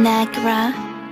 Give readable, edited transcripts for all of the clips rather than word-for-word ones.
Negra.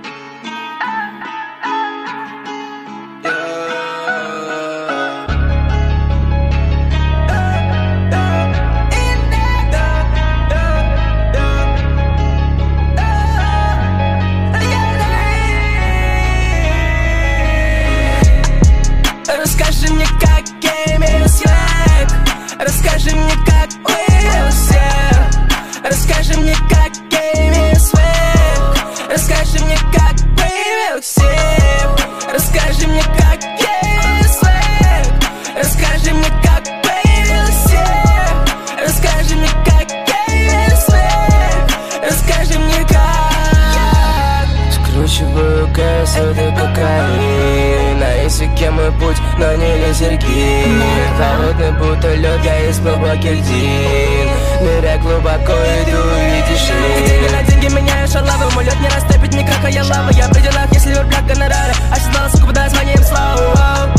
Расскажи мне, как я имею свет. Расскажи мне, как уявил всех. Расскажи мне, как я имею свет. Расскажи мне, как появил всех. Расскажи мне, как я имею свет. Расскажи мне, как появил всех. Расскажи мне, как я имею свет. Расскажи мне, как. Скручиваю кэс, это кокаин. На языке мой путь, но не лазерки. Холодный будто лед, я испил бакельдин. Ныряй глубоко, иду, видишь ли. На деньги меняю шарлавы. Мой лед не растопит никакая лава. Я в пределах, если верблюд гонорары. Осознала, сука, подай звонием славу.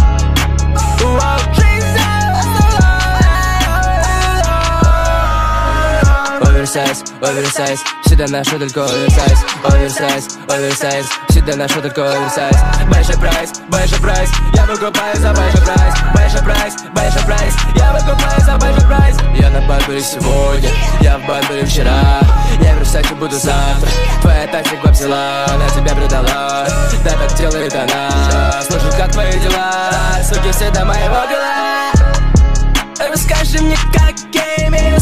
Оверсайз, оверсайз, всегда ношу только оверсайз. Оверсайз, оверсайз, всегда ношу только оверсайз. Большой прайс, я выкупаю за большой прайс. Большой прайс, я выкупаю за большой прайс. Я на Барбаре сегодня, я в Барбаре вчера. Я в Версаче буду завтра. Твоя тактика взяла, она тебя предала. Да так делает она. Слушай, как твои дела? Суки все до моего дела. Расскажи мне, как я имею